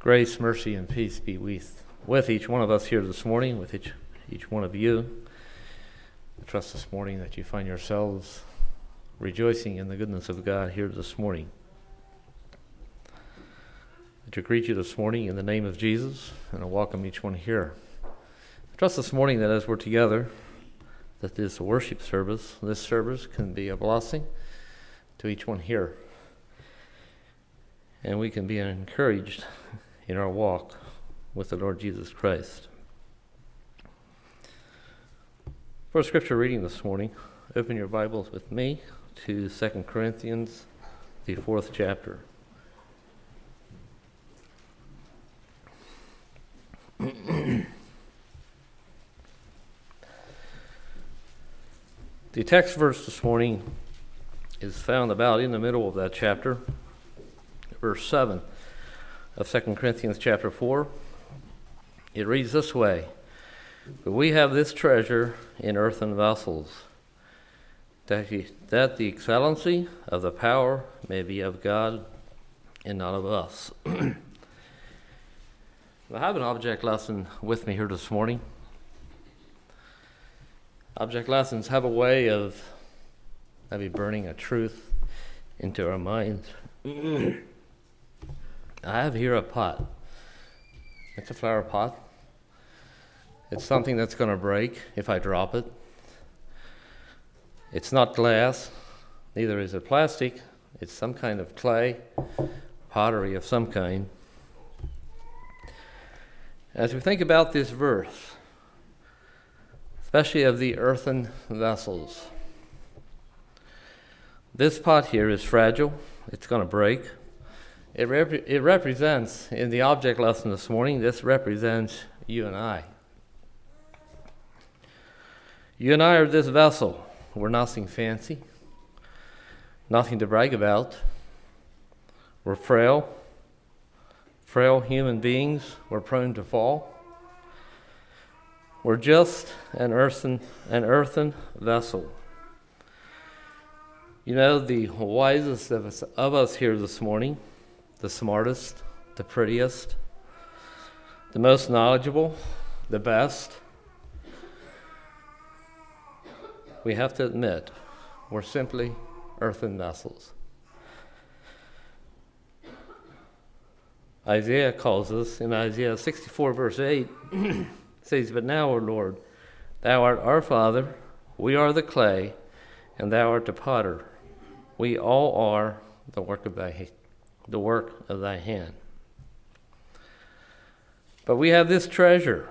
Grace, mercy, and peace be with each one of us here this morning, with each one of you. I trust this morning that you find yourselves rejoicing in the goodness of God here this morning. I greet you this morning in the name of Jesus, and I welcome each one here. I trust this morning that as we're together, that this worship service, this service can be a blessing to each one here. And we can be encouraged in our walk with the Lord Jesus Christ. For a scripture reading this morning, open your Bibles with me to 2 Corinthians, the 4th chapter. The text verse this morning is found about in the middle of that chapter, verse 7 of 2 Corinthians chapter 4. It reads this way: "But we have this treasure in earthen vessels, that the excellency of the power may be of God and not of us." I have an object lesson with me here this morning. Object lessons have a way of maybe burning a truth into our minds. I have here a pot. It's a flower pot. It's something that's going to break if I drop it. It's not glass, neither is it plastic. It's some kind of clay, pottery of some kind. As we think about this verse, especially of the earthen vessels, this pot here is fragile. It's going to break. It represents, in the object lesson this morning, this represents you and I. You and I are this vessel. We're nothing fancy, nothing to brag about. We're frail human beings. We're prone to fall. We're just an earthen vessel. You know, the wisest of us here this morning, the smartest, the prettiest, the most knowledgeable, the best, we have to admit, we're simply earthen vessels. Isaiah calls us, in Isaiah 64 verse 8, says, "But now, O Lord, thou art our Father, we are the clay, and thou art the potter. We all are the work of thy hand." But we have this treasure.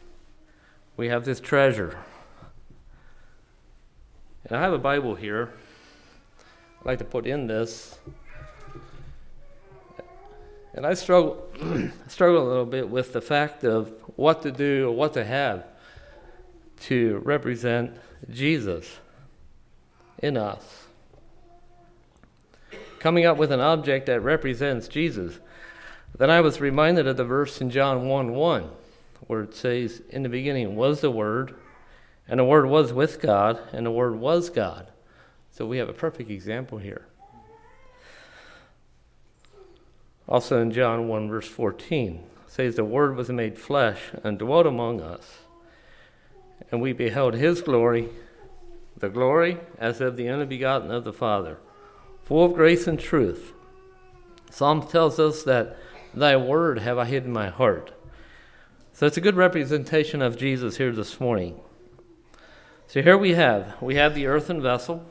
And I have a Bible here I'd like to put in this. And I struggle a little bit with the fact of what to do or what to have to represent Jesus in us. Coming up with an object that represents Jesus. Then I was reminded of the verse in John 1:1, where it says, "In the beginning was the Word, and the Word was with God, and the Word was God." So we have a perfect example here. Also in John 1 verse 14, it says, "The Word was made flesh and dwelt among us, and we beheld his glory, the glory as of the only begotten of the Father, full of grace and truth." Psalm tells us that thy word have I hid in my heart. So it's a good representation of Jesus here this morning. So here we have the earthen vessel.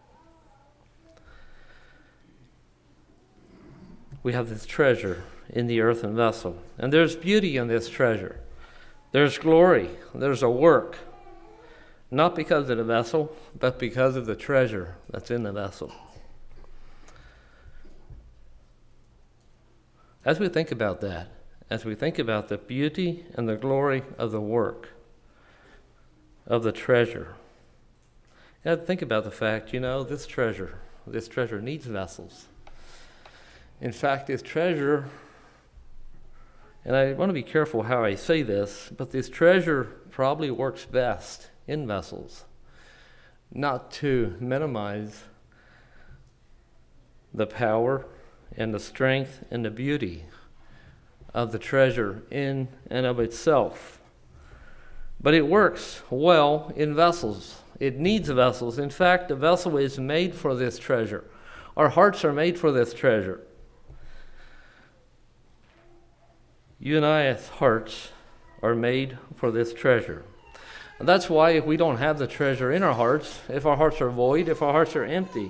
We have this treasure in the earthen vessel. And there's beauty in this treasure. There's glory. There's a work. Not because of the vessel, but because of the treasure that's in the vessel. As we think about that, as we think about the beauty and the glory of the work, of the treasure, you have to think about the fact, this treasure needs vessels. In fact, this treasure, and I want to be careful how I say this, but this treasure probably works best in vessels, not to minimize the power and the strength and the beauty of the treasure in and of itself. But it works well in vessels. It needs vessels. In fact, the vessel is made for this treasure. Our hearts are made for this treasure. You and I's hearts are made for this treasure. And that's why if we don't have the treasure in our hearts, if our hearts are void, if our hearts are empty,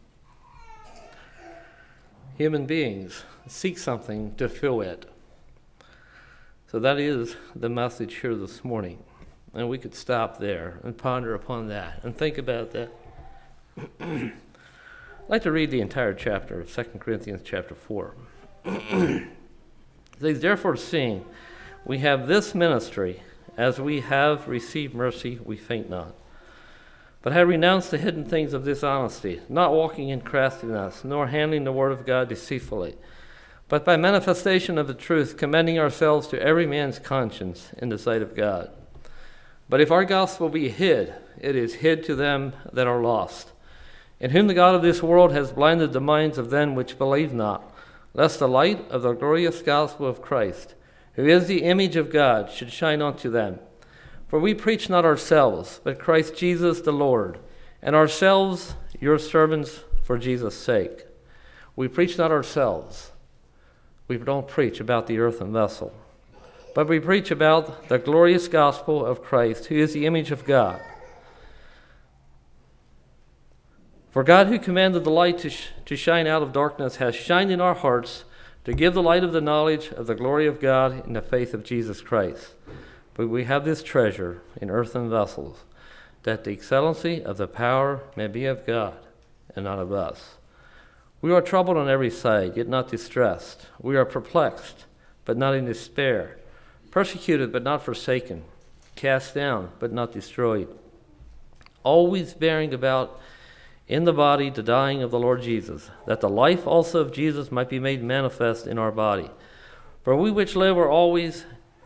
human beings seek something to fill it. So that is the message here this morning. And we could stop there and ponder upon that and think about that. I'd like to read the entire chapter of 2 Corinthians chapter 4. It says, "Therefore, seeing we have this ministry, as we have received mercy, we faint not, but have renounced the hidden things of dishonesty, not walking in craftiness, nor handling the word of God deceitfully, but by manifestation of the truth, commending ourselves to every man's conscience in the sight of God. But if our gospel be hid, it is hid to them that are lost, in whom the God of this world has blinded the minds of them which believe not, lest the light of the glorious gospel of Christ, who is the image of God, should shine unto them. For we preach not ourselves, but Christ Jesus the Lord, and ourselves your servants for Jesus' sake." We preach not ourselves. We don't preach about the earthen vessel, but we preach about the glorious gospel of Christ, who is the image of God. For God, who commanded the light to shine out of darkness, has shined in our hearts to give the light of the knowledge of the glory of God in the faith of Jesus Christ. But we have this treasure in earthen vessels, that the excellency of the power may be of God and not of us. We are troubled on every side, yet not distressed. We are perplexed, but not in despair. Persecuted, but not forsaken. Cast down, but not destroyed. Always bearing about in the body the dying of the Lord Jesus, that the life also of Jesus might be made manifest in our body. For we which live are always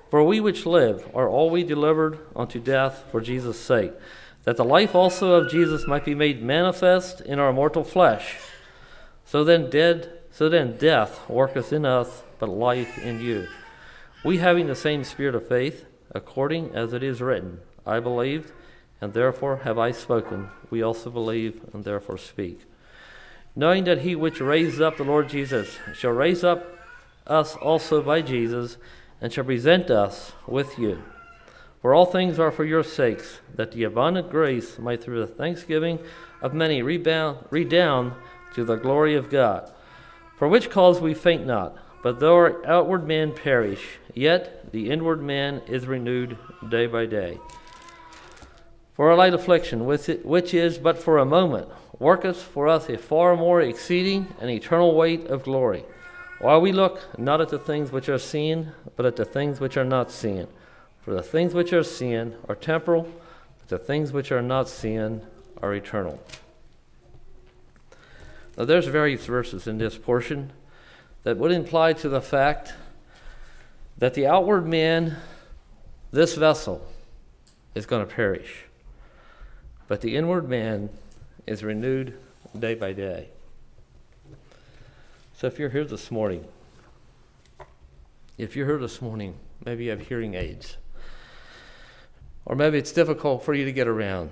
delivered unto death for Jesus' sake, that the life also of Jesus might be made manifest in our mortal flesh. So then death worketh in us, but life in you. We having the same spirit of faith, according as it is written, I believed, and therefore have I spoken. We also believe, and therefore speak. Knowing that he which raised up the Lord Jesus shall raise up us also by Jesus, and shall present us with you. For all things are for your sakes, that the abundant grace might through the thanksgiving of many redound to the glory of God. For which cause we faint not, but though our outward man perish, yet the inward man is renewed day by day. For our light affliction, which is but for a moment, worketh for us a far more exceeding and eternal weight of glory, while we look not at the things which are seen, but at the things which are not seen. For the things which are seen are temporal, but the things which are not seen are eternal. Now there's various verses in this portion that would imply to the fact that the outward man, this vessel, is going to perish. But the inward man is renewed day by day. So if you're here this morning, maybe you have hearing aids. Or maybe it's difficult for you to get around.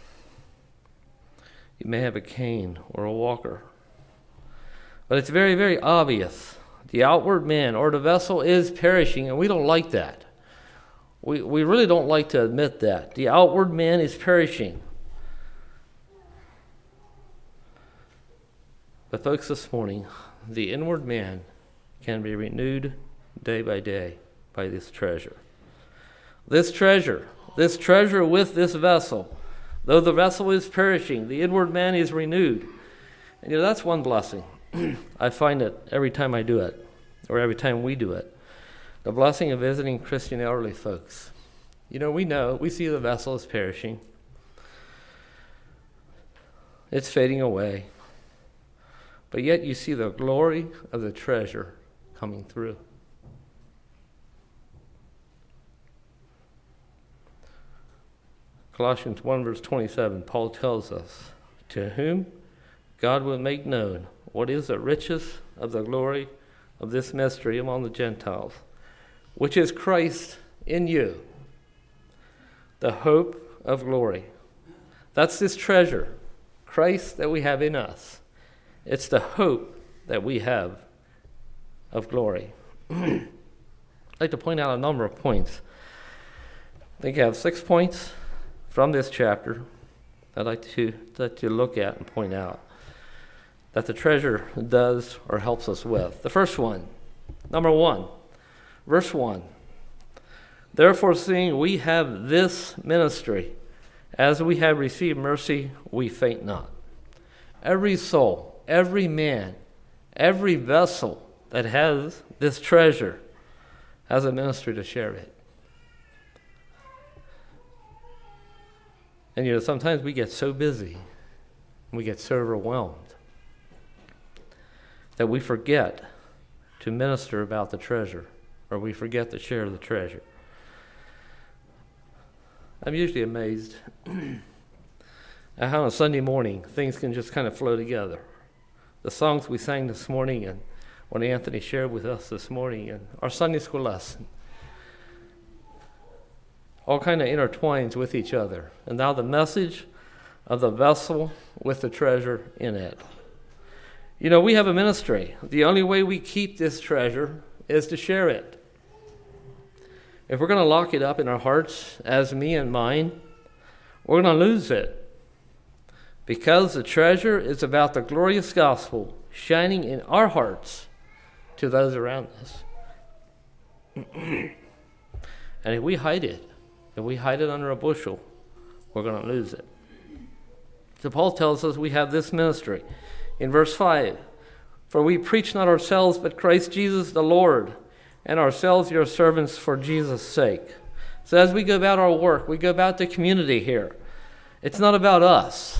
You may have a cane or a walker. But it's very, very obvious. The outward man or the vessel is perishing, and we don't like that. We really don't like to admit that. The outward man is perishing. But folks, this morning, the inward man can be renewed day by day by this treasure. This treasure with this vessel, though the vessel is perishing, the inward man is renewed. And that's one blessing. I find it every time I do it, or every time we do it. The blessing of visiting Christian elderly folks. We see the vessel is perishing. It's fading away. But yet you see the glory of the treasure coming through. Colossians 1 verse 27, Paul tells us, to whom God will make known what is the riches of the glory of this mystery among the Gentiles, which is Christ in you, the hope of glory. That's this treasure, Christ that we have in us. It's the hope that we have of glory. I'd like to point out a number of points. I think I have 6 points from this chapter I'd like to look at and point out that the treasure does or helps us with. The first one, number 1, verse 1. Therefore, seeing we have this ministry, as we have received mercy, we faint not. Every soul, every man, every vessel that has this treasure has a ministry to share it. And sometimes we get so busy, we get so overwhelmed that we forget to minister about the treasure, or we forget to share the treasure. I'm usually amazed at how on a Sunday morning things can just kind of flow together. The songs we sang this morning and what Anthony shared with us this morning and our Sunday school lesson all kind of intertwines with each other. And now the message of the vessel with the treasure in it. We have a ministry. The only way we keep this treasure is to share it. If we're going to lock it up in our hearts as me and mine, we're going to lose it. Because the treasure is about the glorious gospel shining in our hearts to those around us. And if we hide it under a bushel, we're going to lose it. So Paul tells us we have this ministry. In verse 5, for we preach not ourselves, but Christ Jesus the Lord, and ourselves your servants for Jesus' sake. So as we go about our work, we go about the community here. It's not about us.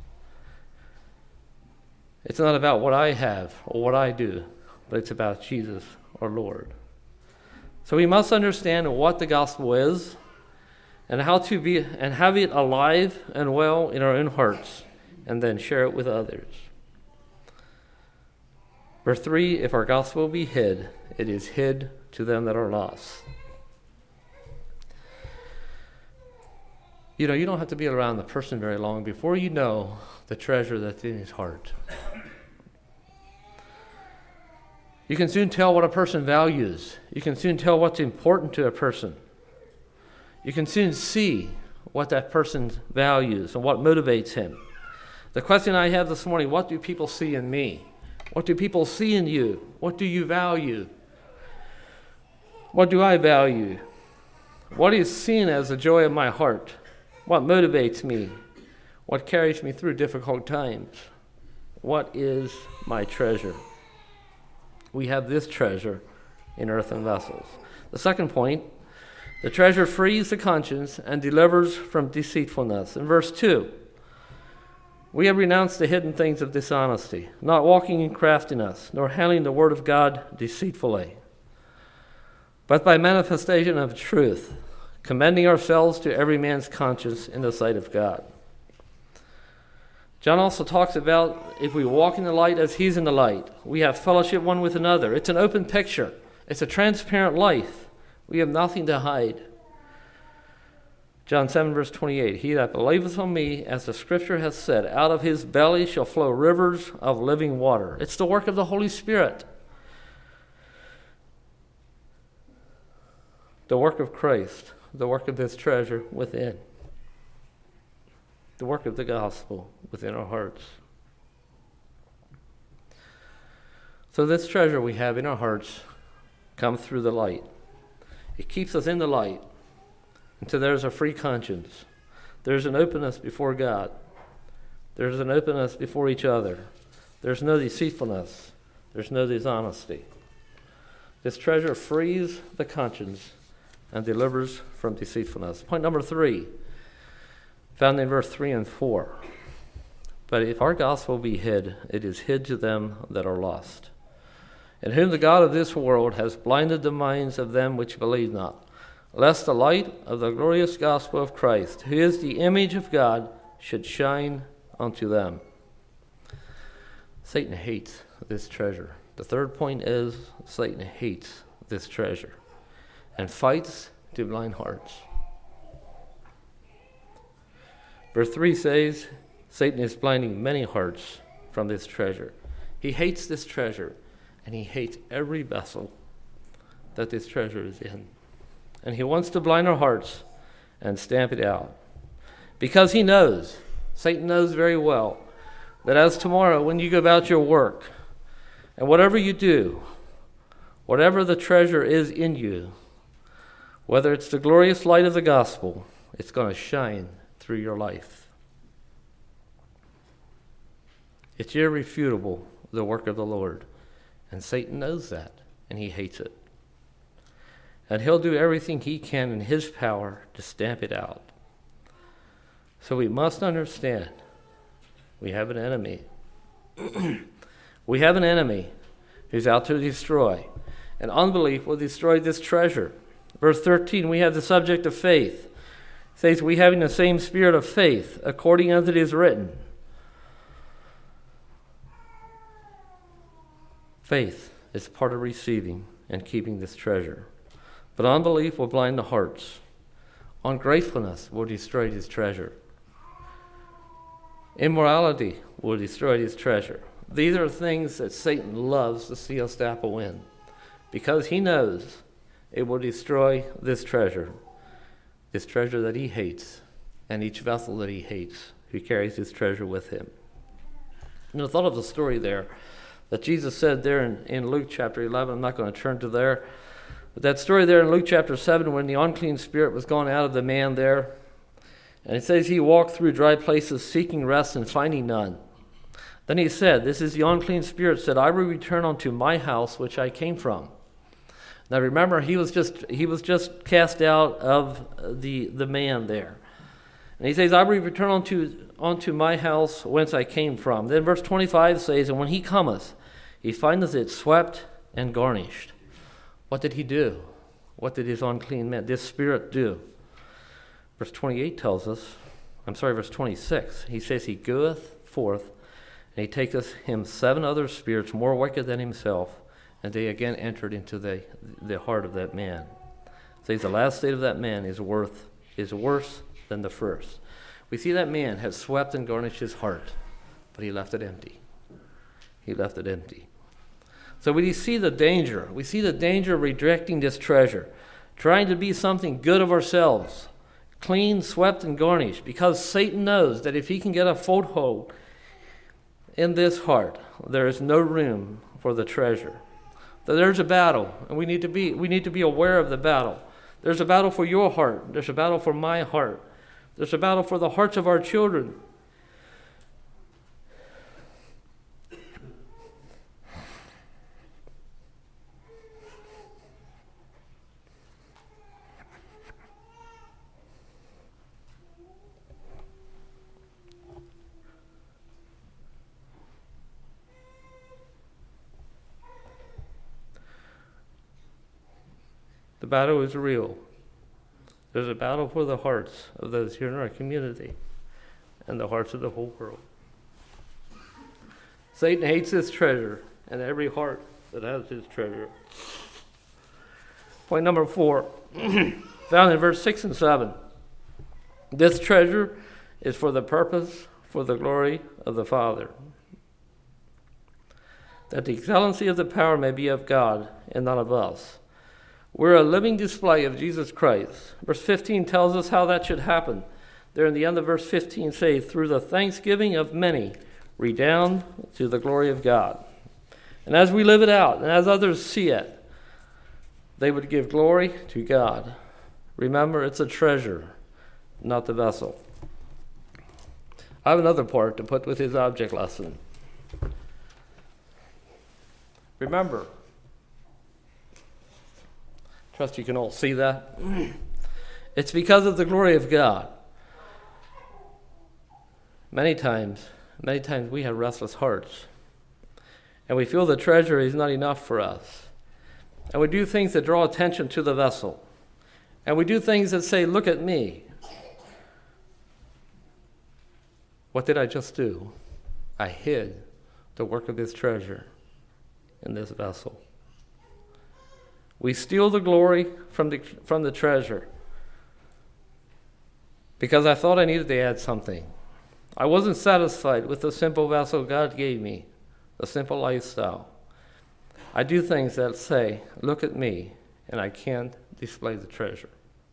It's not about what I have or what I do, but it's about Jesus, our Lord. So we must understand what the gospel is and how to be and have it alive and well in our own hearts, and then share it with others. Verse 3, if our gospel be hid, it is hid to them that are lost. You don't have to be around the person very long before you know the treasure that's in his heart. You can soon tell what a person values. You can soon tell what's important to a person. You can soon see what that person values and what motivates him. The question I have this morning, what do people see in me? What do people see in you? What do you value? What do I value? What is seen as the joy of my heart? What motivates me? What carries me through difficult times? What is my treasure? We have this treasure in earthen vessels. The second point, the treasure frees the conscience and delivers from deceitfulness. In verse 2, we have renounced the hidden things of dishonesty, not walking in craftiness, nor handling the word of God deceitfully, but by manifestation of truth, commending ourselves to every man's conscience in the sight of God. John also talks about if we walk in the light as he's in the light, we have fellowship one with another. It's an open picture. It's a transparent life. We have nothing to hide. John 7, verse 28, he that believeth on me, as the scripture hath said, out of his belly shall flow rivers of living water. It's the work of the Holy Spirit. The work of Christ, the work of this treasure within. The work of the gospel within our hearts. So this treasure we have in our hearts comes through the light. It keeps us in the light until there's a free conscience. There's an openness before God. There's an openness before each other. There's no deceitfulness. There's no dishonesty. This treasure frees the conscience and delivers from deceitfulness. Point number 3, found in verse 3 and 4. But if our gospel be hid, it is hid to them that are lost, in whom the God of this world has blinded the minds of them which believe not, lest the light of the glorious gospel of Christ, who is the image of God, should shine unto them. Satan hates this treasure. The third point is Satan hates this treasure. and fights to blind hearts. Verse 3 says, Satan is blinding many hearts from this treasure. He hates this treasure, and he hates every vessel that this treasure is in. And he wants to blind our hearts and stamp it out. Because he knows, Satan knows very well, that as tomorrow when you go about your work, and whatever you do, whatever the treasure is in you, whether it's the glorious light of the gospel, it's going to shine through your life. It's irrefutable, the work of the Lord. And Satan knows that, and he hates it. And he'll do everything he can in his power to stamp it out. So we must understand, we have an enemy. We have an enemy who's out to destroy. And unbelief will destroy this treasure. Verse 13, we have the subject of faith. It says, we having the same spirit of faith, according as it is written. Faith is part of receiving and keeping this treasure. But unbelief will blind the hearts. Ungratefulness will destroy this treasure. Immorality will destroy this treasure. These are things that Satan loves to see us dabble in, because he knows it will destroy this treasure that he hates, and each vessel that he hates, who carries his treasure with him. And I thought of the story there that Jesus said there in Luke chapter 11. I'm not going to turn to there. But that story there in Luke chapter 7, when the unclean spirit was gone out of the man there, and it says he walked through dry places seeking rest and finding none. Then he said, this is the unclean spirit, said, I will return unto my house which I came from. Now remember, he was just cast out of the man there. And he says, I will return unto my house whence I came from. Then verse 25 says, and when he cometh, he findeth it swept and garnished. What did he do? What did his unclean man, this spirit, do? Verse 28 tells us, verse 26, he says, he goeth forth, and he taketh him 7 other spirits more wicked than himself, and they again entered into the heart of that man. It says the last state of that man is worse than the first. We see that man had swept and garnished his heart, but he left it empty. He left it empty. So we see the danger. We see the danger of rejecting this treasure, trying to be something good of ourselves, clean, swept, and garnished, because Satan knows that if he can get a foothold in this heart, there is no room for the treasure. That there's a battle, and we need to be aware of the battle. There's a battle for your heart. There's a battle for my heart. There's a battle for the hearts of our children. The battle is real. There's a battle for the hearts of those here in our community and the hearts of the whole world. Satan hates this treasure and every heart that has his treasure. Point number 4, found in verse 6 and 7. This treasure is for the purpose, for the glory of the Father, that the excellency of the power may be of God and not of us. We're a living display of Jesus Christ. Verse 15 tells us how that should happen. There in the end of verse 15 says, through the thanksgiving of many, redound to the glory of God. And as we live it out, and as others see it, they would give glory to God. Remember, it's a treasure, not the vessel. I have another part to put with his object lesson. Remember, trust you can all see that. It's because of the glory of God. Many times we have restless hearts, and we feel the treasure is not enough for us. And we do things that draw attention to the vessel. And we do things that say, look at me. What did I just do? I hid the work of this treasure in this vessel. We steal the glory from the treasure. Because I thought I needed to add something. I wasn't satisfied with the simple vessel God gave me, the simple lifestyle. I do things that say, look at me, and I can't display the treasure.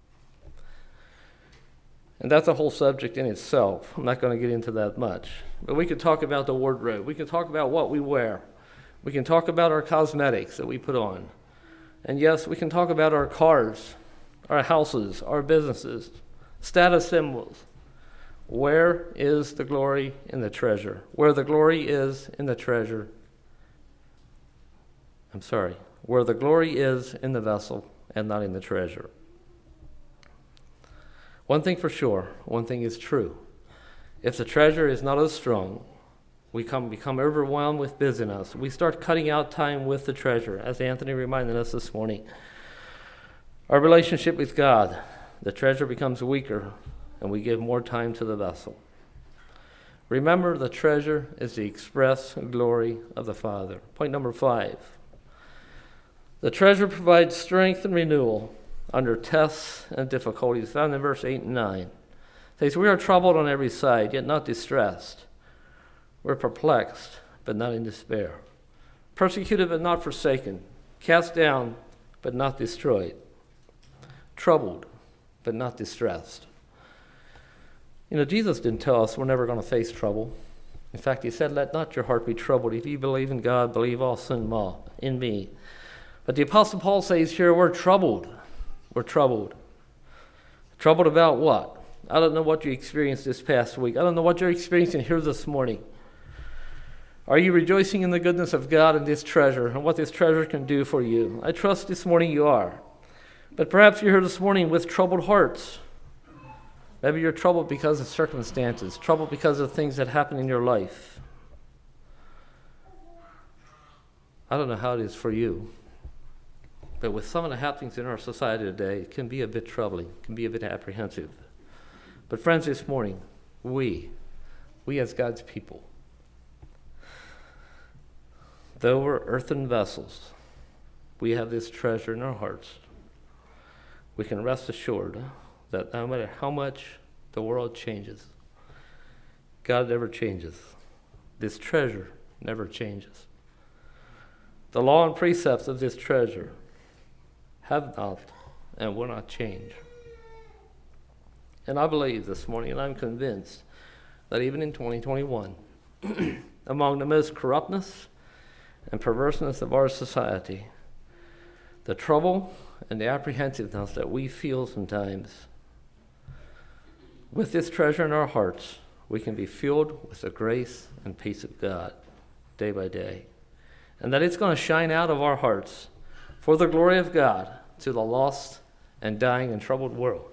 And that's a whole subject in itself. I'm not going to get into that much. But we could talk about the wardrobe. We could talk about what we wear. We can talk about our cosmetics that we put on. And yes, we can talk about our cars, our houses, our businesses, status symbols. Where is the glory in the treasure? Where the glory is in the treasure. Where the glory is in the vessel and not in the treasure. One thing for sure, one thing is true. If the treasure is not as strong, we become overwhelmed with busyness. We start cutting out time with the treasure, as Anthony reminded us this morning. Our relationship with God, the treasure becomes weaker, and we give more time to the vessel. Remember, the treasure is the express glory of the Father. Point number 5. The treasure provides strength and renewal under tests and difficulties, found in verse 8 and 9. It says, we are troubled on every side, yet not distressed. We're perplexed, but not in despair. Persecuted, but not forsaken. Cast down, but not destroyed. Troubled, but not distressed. Jesus didn't tell us we're never going to face trouble. In fact, he said, let not your heart be troubled. If you believe in God, believe also in me. But the Apostle Paul says here, we're troubled. We're troubled. Troubled about what? I don't know what you experienced this past week. I don't know what you're experiencing here this morning. Are you rejoicing in the goodness of God and this treasure and what this treasure can do for you? I trust this morning you are. But perhaps you're here this morning with troubled hearts. Maybe you're troubled because of circumstances, troubled because of things that happen in your life. I don't know how it is for you. But with some of the happenings in our society today, it can be a bit troubling, it can be a bit apprehensive. But friends, this morning, we as God's people, though we're earthen vessels, we have this treasure in our hearts. We can rest assured that no matter how much the world changes, God never changes. This treasure never changes. The law and precepts of this treasure have not and will not change. And I believe this morning, and I'm convinced, that even in 2021, among the most corruptness and perverseness of our society, the trouble and the apprehensiveness that we feel sometimes, with this treasure in our hearts, we can be filled with the grace and peace of God day by day. And that it's going to shine out of our hearts for the glory of God to the lost and dying and troubled world.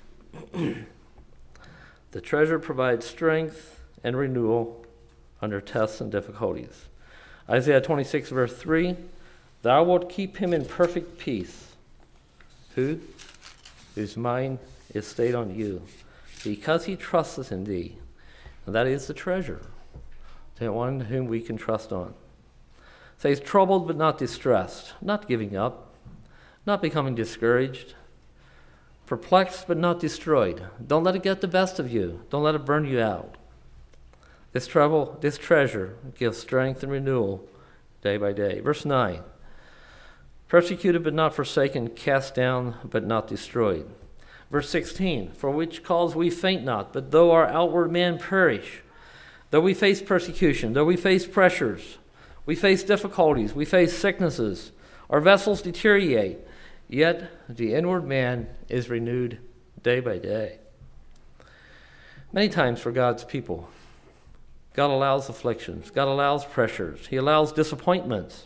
The treasure provides strength and renewal under tests and difficulties. Isaiah 26, verse 3, thou wilt keep him in perfect peace. Who? Whose mind is stayed on you, because he trusts in thee. And that is the treasure, the one whom we can trust on. It says, troubled but not distressed, not giving up, not becoming discouraged, perplexed but not destroyed. Don't let it get the best of you. Don't let it burn you out. This treasure gives strength and renewal day by day. Verse 9, persecuted but not forsaken, cast down but not destroyed. Verse 16, for which cause we faint not, but though our outward man perish, though we face persecution, though we face pressures, we face difficulties, we face sicknesses, our vessels deteriorate, yet the inward man is renewed day by day. Many times for God's people, God allows afflictions, God allows pressures, he allows disappointments.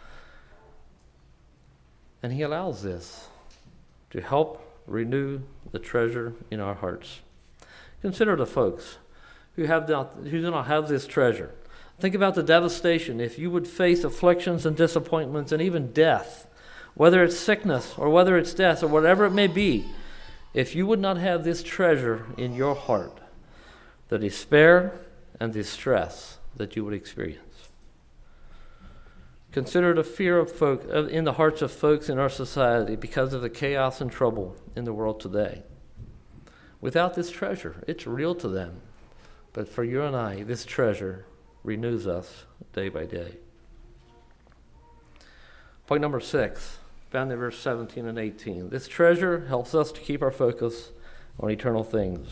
And he allows this to help renew the treasure in our hearts. Consider the folks who do not have this treasure. Think about the devastation if you would face afflictions and disappointments and even death, whether it's sickness or whether it's death or whatever it may be. If you would not have this treasure in your heart, the despair and distress that you would experience. Consider the fear of in the hearts of folks in our society because of the chaos and trouble in the world today. Without this treasure, it's real to them. But for you and I, this treasure renews us day by day. Point number 6, found in verse 17 and 18. This treasure helps us to keep our focus on eternal things.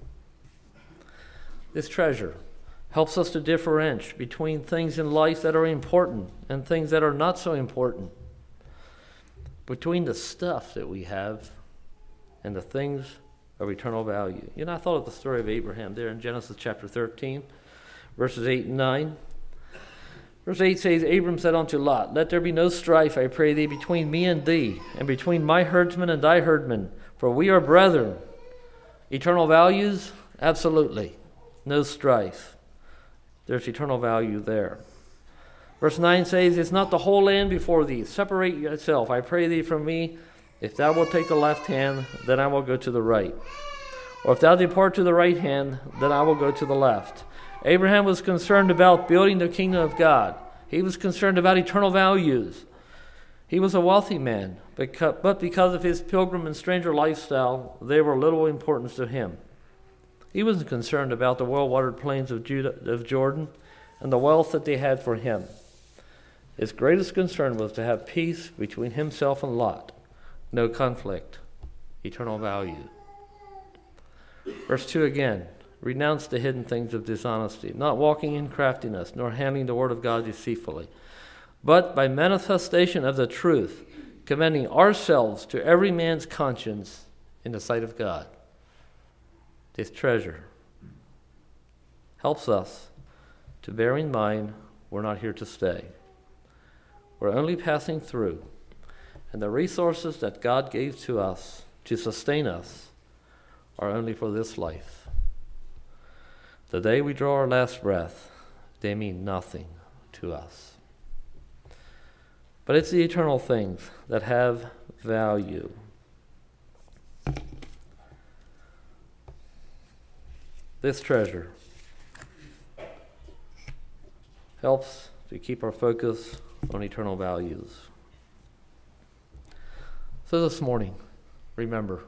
This treasure helps us to differentiate between things in life that are important and things that are not so important. Between the stuff that we have and the things of eternal value. You know, I thought of the story of Abraham there in Genesis chapter 13, verses 8 and 9. Verse 8 says, Abram said unto Lot, Let there be no strife, I pray thee, between me and thee, and between my herdsmen and thy herdmen, for we are brethren. Eternal values? Absolutely. No strife. There's eternal value there. Verse 9 says, Is not the whole land before thee? Separate yourself, I pray thee, from me. If thou wilt take the left hand, then I will go to the right. Or if thou depart to the right hand, then I will go to the left. Abraham was concerned about building the kingdom of God. He was concerned about eternal values. He was a wealthy man, but because of his pilgrim and stranger lifestyle, they were little importance to him. He wasn't concerned about the well-watered plains of Jordan and the wealth that they had for him. His greatest concern was to have peace between himself and Lot. No conflict. Eternal value. Verse 2 again. Renounce the hidden things of dishonesty, not walking in craftiness, nor handling the word of God deceitfully, but by manifestation of the truth, commending ourselves to every man's conscience in the sight of God. This treasure helps us to bear in mind we're not here to stay. We're only passing through, and the resources that God gave to us to sustain us are only for this life. The day we draw our last breath, they mean nothing to us. But it's the eternal things that have value. This treasure helps to keep our focus on eternal values. So this morning, remember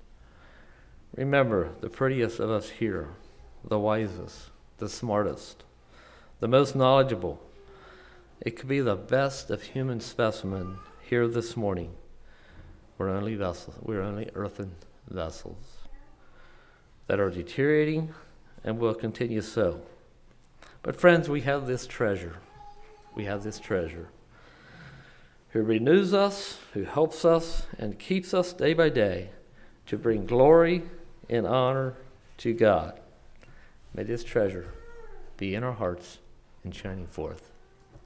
the prettiest of us here, the wisest, the smartest, the most knowledgeable. It could be the best of human specimen here this morning. We're only earthen vessels that are deteriorating and will continue so. But friends, we have this treasure. We have this treasure who renews us, who helps us, and keeps us day by day to bring glory and honor to God. May this treasure be in our hearts and shining forth.